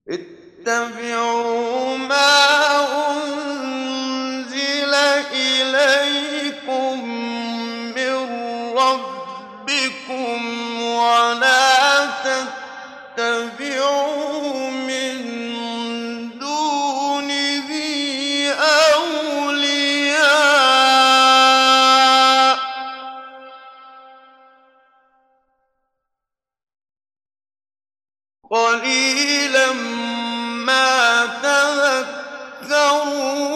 اتبعوا ما أنزل إليكم من ربكم ولا تتبعوا من دونه أولياء قليلا ما تذكرون